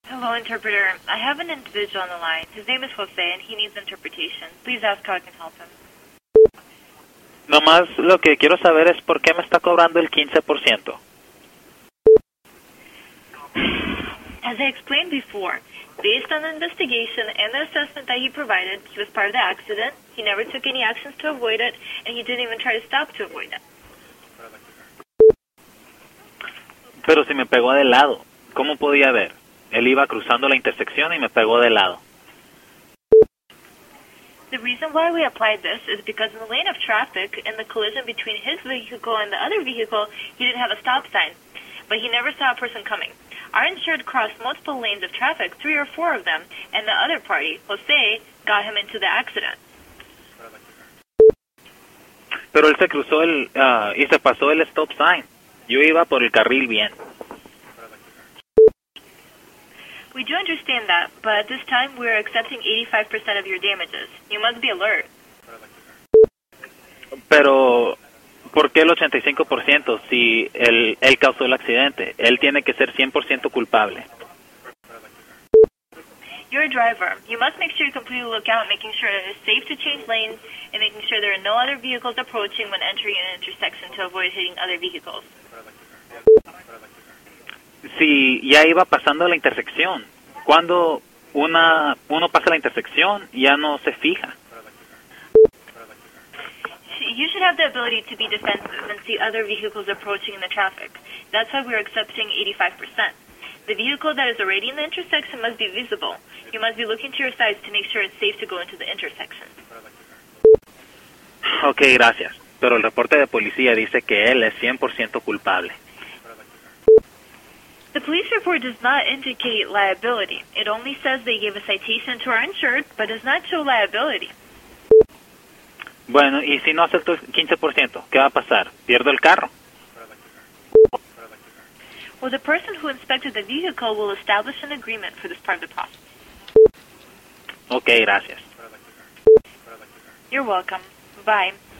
Hello, interpreter. I have an individual on the line. His name is Jose, and he needs interpretation. Please ask how I can help him. Nomás lo que quiero saber es por qué me está cobrando el 15%. As I explained before, based on the investigation and the assessment that he provided, he was part of the accident, he never took any actions to avoid it, and he didn't even try to stop to avoid it. Pero si me pegó de lado, ¿cómo podía ver? Él iba cruzando la intersección y me pegó de lado. The reason why we applied this is because in the lane of traffic, in the collision between his vehicle and the other vehicle, he didn't have a stop sign, but he never saw a person coming. Our insured crossed multiple lanes of traffic, 3 or 4 of them, and the other party, Jose, got him into the accident. Pero él se cruzó y se pasó el stop sign. Yo iba por el carril bien. We do understand that, but at this time we're accepting 85% of your damages. You must be alert. Pero, ¿por qué el 85% si él causó el accidente? Él tiene que ser 100% culpable. You're a driver. You must make sure you completely look out, making sure that it's safe to change lanes and making sure there are no other vehicles approaching when entering an intersection to avoid hitting other vehicles. Si ya iba pasando la intersección, cuando uno pasa la intersección ya no se fija. You should have the ability to be defensive and see other vehicles approaching in the traffic. That's why we're accepting 85%. The vehicle that is already in the intersection must be visible. You must be looking to your sides to make sure it's safe to go into the intersection. Ok, gracias. Pero el reporte de policía dice que él es 100% culpable. The police report does not indicate liability. It only says they gave a citation to our insured, but does not show liability. Bueno, y si no acepto el 15%, ¿qué va a pasar? ¿Pierdo el carro? Well, the person who inspected the vehicle will establish an agreement for this part of the process. Ok, gracias. You're welcome. Bye.